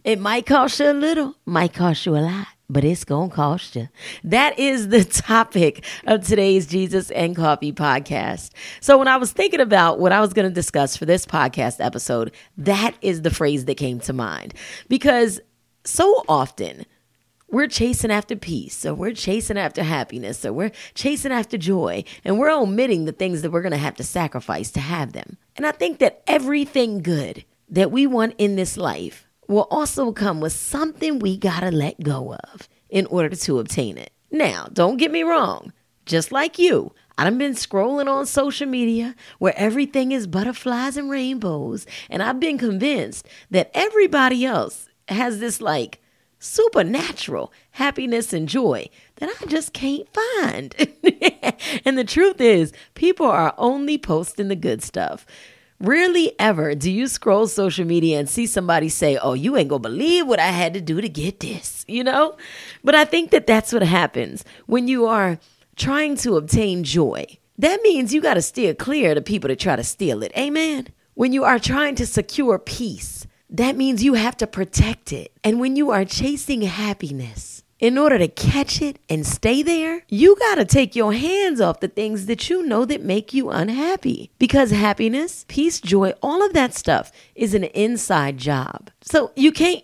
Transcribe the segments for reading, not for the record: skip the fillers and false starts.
It might cost you a little, might cost you a lot, but it's going to cost you. That is the topic of today's Jesus and Coffee podcast. So when I was thinking about what I was going to discuss for this podcast episode, that is the phrase that came to mind. Because so often we're chasing after peace, or we're chasing after happiness, or we're chasing after joy, and we're omitting the things that we're going to have to sacrifice to have them. And I think that everything good that we want in this life will also come with something we got to let go of in order to obtain it. Now, don't get me wrong. Just like you, I've been scrolling on social media where everything is butterflies and rainbows, and I've been convinced that everybody else has this supernatural happiness and joy that I just can't find. And the truth is, people are only posting the good stuff. Rarely ever do you scroll social media and see somebody say, oh, you ain't gonna believe what I had to do to get this, But I think that that's what happens when you are trying to obtain joy. That means you got to steer clear of the people that try to steal it. Amen. When you are trying to secure peace, that means you have to protect it. And when you are chasing happiness, in order to catch it and stay there, you got to take your hands off the things that you know that make you unhappy. Because happiness, peace, joy, all of that stuff is an inside job. So you can't,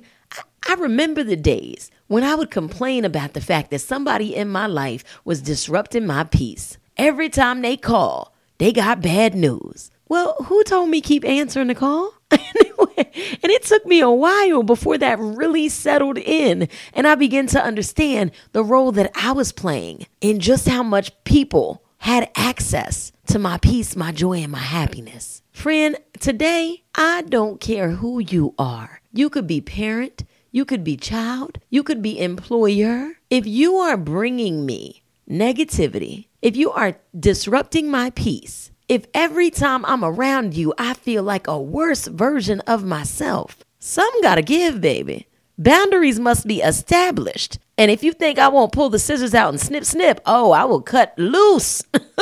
I remember the days when I would complain about the fact that somebody in my life was disrupting my peace. Every time they call, they got bad news. Well, who told me keep answering the call? And it took me a while before that really settled in. And I began to understand the role that I was playing in just how much people had access to my peace, my joy, and my happiness. Friend, today, I don't care who you are. You could be parent, you could be child, you could be employer. If you are bringing me negativity, if you are disrupting my peace, if every time I'm around you, I feel like a worse version of myself, some gotta give, baby. Boundaries must be established. And if you think I won't pull the scissors out and snip, snip, I will cut loose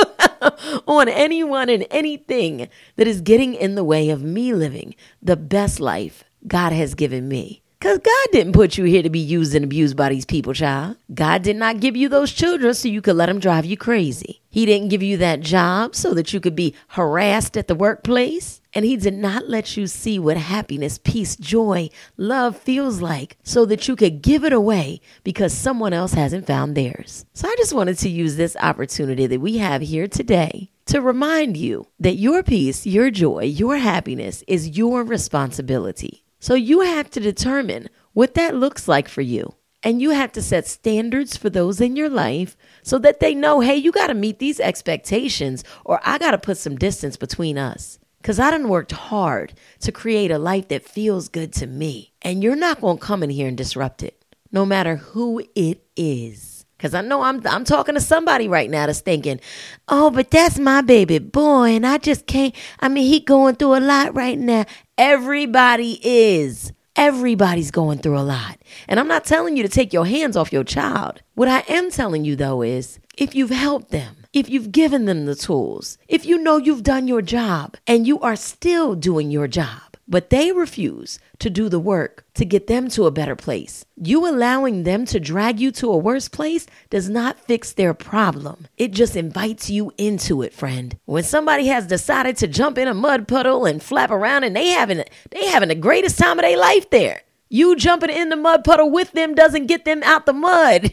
on anyone and anything that is getting in the way of me living the best life God has given me. Because God didn't put you here to be used and abused by these people, child. God did not give you those children so you could let them drive you crazy. He didn't give you that job so that you could be harassed at the workplace. And he did not let you see what happiness, peace, joy, love feels like so that you could give it away because someone else hasn't found theirs. So I just wanted to use this opportunity that we have here today to remind you that your peace, your joy, your happiness is your responsibility. So you have to determine what that looks like for you. And you have to set standards for those in your life so that they know, hey, you got to meet these expectations or I got to put some distance between us. Because I done worked hard to create a life that feels good to me. And you're not going to come in here and disrupt it, no matter who it is. Because I know I'm talking to somebody right now that's thinking, oh, but that's my baby boy and I just can't. He going through a lot right now. Everybody is. Everybody's going through a lot. And I'm not telling you to take your hands off your child. What I am telling you, though, is if you've helped them, if you've given them the tools, if you know you've done your job and you are still doing your job, but they refuse to do the work to get them to a better place, you allowing them to drag you to a worse place does not fix their problem. It just invites you into it, friend. When somebody has decided to jump in a mud puddle and flap around and they having the greatest time of their life there, you jumping in the mud puddle with them doesn't get them out the mud.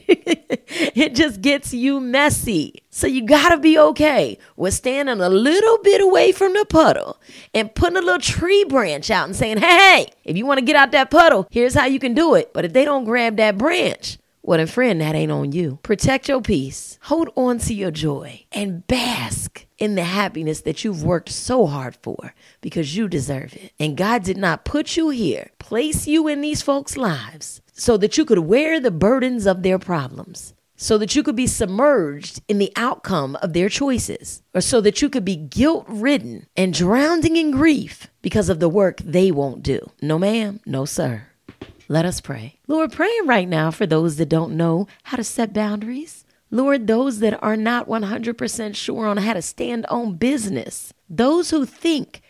It just gets you messy. So you got to be okay with standing a little bit away from the puddle and putting a little tree branch out and saying, hey, if you want to get out that puddle, here's how you can do it. But if they don't grab that branch, well, then friend, that ain't on you. Protect your peace, hold on to your joy, and bask in the happiness that you've worked so hard for because you deserve it. And God did not put you here, place you in these folks' lives so that you could wear the burdens of their problems, so that you could be submerged in the outcome of their choices, or so that you could be guilt-ridden and drowning in grief because of the work they won't do. No, ma'am. No, sir. Let us pray. Lord, praying right now for those that don't know how to set boundaries. Lord, those that are not 100% sure on how to stand on business. Those who think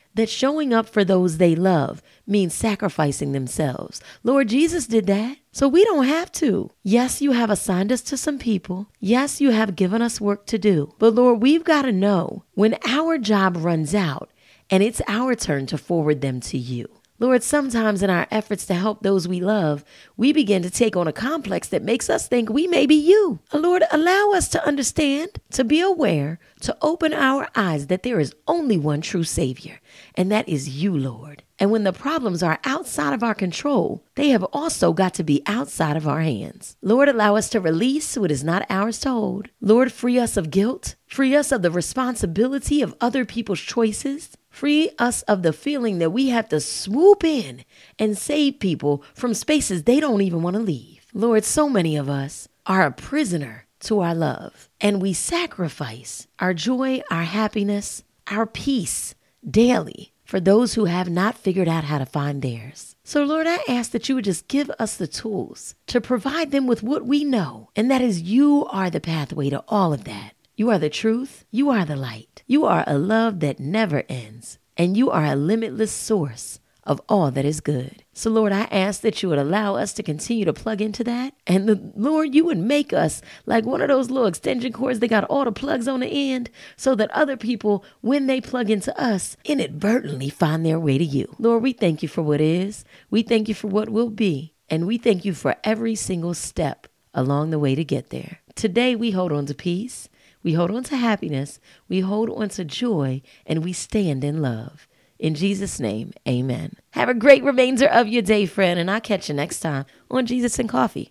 that showing up for those they love means sacrificing themselves. Lord, Jesus did that, so we don't have to. Yes, you have assigned us to some people. Yes, you have given us work to do. But Lord, we've got to know when our job runs out and it's our turn to forward them to you. Lord, sometimes in our efforts to help those we love, we begin to take on a complex that makes us think we may be you. Lord, allow us to understand, to be aware, to open our eyes that there is only one true Savior, and that is you, Lord. And when the problems are outside of our control, they have also got to be outside of our hands. Lord, allow us to release what is not ours to hold. Lord, free us of guilt. Free us of the responsibility of other people's choices. Free us of the feeling that we have to swoop in and save people from spaces they don't even want to leave. Lord, so many of us are a prisoner to our love, and we sacrifice our joy, our happiness, our peace daily for those who have not figured out how to find theirs. So Lord, I ask that you would just give us the tools to provide them with what we know, and that is you are the pathway to all of that. You are the truth. You are the light. You are a love that never ends. And you are a limitless source of all that is good. So Lord, I ask that you would allow us to continue to plug into that. And Lord, you would make us like one of those little extension cords that got all the plugs on the end so that other people, when they plug into us, inadvertently find their way to you. Lord, we thank you for what is. We thank you for what will be. And we thank you for every single step along the way to get there. Today, we hold on to peace. We hold on to happiness, we hold on to joy, and we stand in love. In Jesus' name, amen. Have a great remainder of your day, friend, and I'll catch you next time on Jesus and Coffee.